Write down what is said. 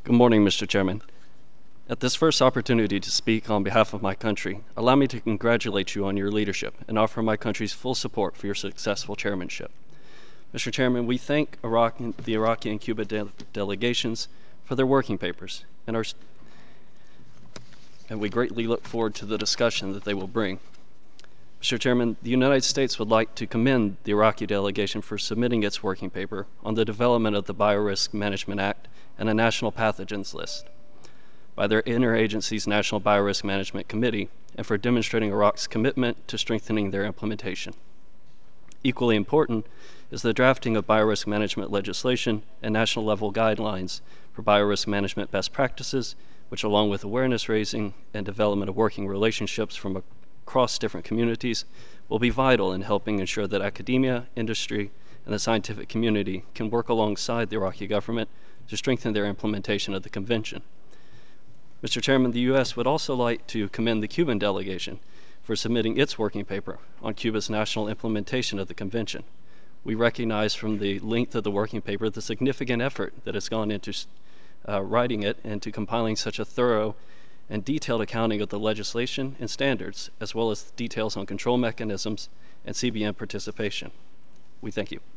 Good morning, Mr. Chairman. At this first opportunity to speak on behalf of my country, allow me to congratulate you on your leadership and offer my country's full support for your successful chairmanship. Mr. Chairman, we thank the Iraqi and Cuba delegations for their working papers, and we greatly look forward to the discussion that they will bring. Mr. Chairman, the United States would like to commend the Iraqi delegation for submitting its working paper on the development of the Biorisk Management Act and a national pathogens list by their Interagency's National Biorisk Management Committee, and for demonstrating Iraq's commitment to strengthening their implementation. Equally important is the drafting of biorisk management legislation and national level guidelines for biorisk management best practices, which, along with awareness raising and development of working relationships from across different communities, will be vital in helping ensure that academia, industry, and the scientific community can work alongside the Iraqi government to strengthen their implementation of the convention. Mr. Chairman, the U.S. would also like to commend the Cuban delegation for submitting its working paper on Cuba's national implementation of the convention. We recognize from the length of the working paper the significant effort that has gone into writing it and to compiling such a thorough and detailed accounting of the legislation and standards, as well as details on control mechanisms and CBN participation. We thank you.